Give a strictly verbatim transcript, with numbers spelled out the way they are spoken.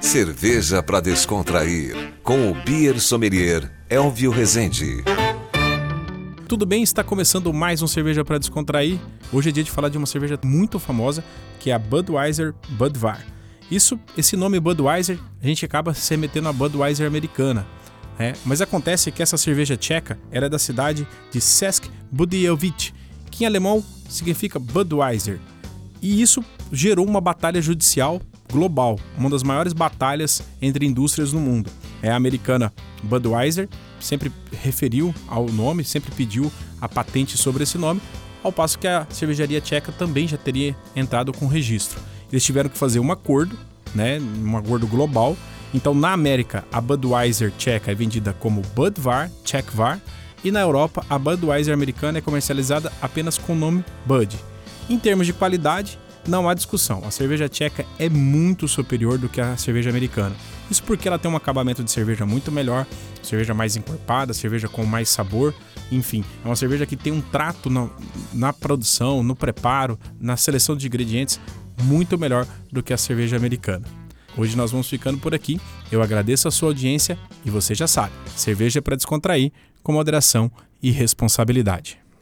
Cerveja para descontrair, com o Beer Sommelier Elvio Rezende. Tudo bem? Está começando mais um Cerveja para Descontrair. Hoje é dia de falar de uma cerveja muito famosa, que é a Budweiser Budvar. Isso, esse nome Budweiser, a gente acaba se remetendo à Budweiser americana. É, mas acontece que essa cerveja tcheca era da cidade de České Budějovice, que em alemão significa Budweiser. E isso gerou uma batalha judicial global, uma das maiores batalhas entre indústrias no mundo. É a americana Budweiser, sempre referiu ao nome, sempre pediu a patente sobre esse nome, ao passo que a cervejaria tcheca também já teria entrado com registro. Eles tiveram que fazer um acordo, né, um acordo global. Então, na América, a Budweiser tcheca é vendida como Budvar, Czechvar, e na Europa, a Budweiser americana é comercializada apenas com o nome Bud. Em termos de qualidade, não há discussão. A cerveja tcheca é muito superior do que a cerveja americana. Isso porque ela tem um acabamento de cerveja muito melhor, cerveja mais encorpada, cerveja com mais sabor, enfim. É uma cerveja que tem um trato na, na produção, no preparo, na seleção de ingredientes muito melhor do que a cerveja americana. Hoje nós vamos ficando por aqui. Eu agradeço a sua audiência e você já sabe, cerveja é para descontrair, com moderação e responsabilidade.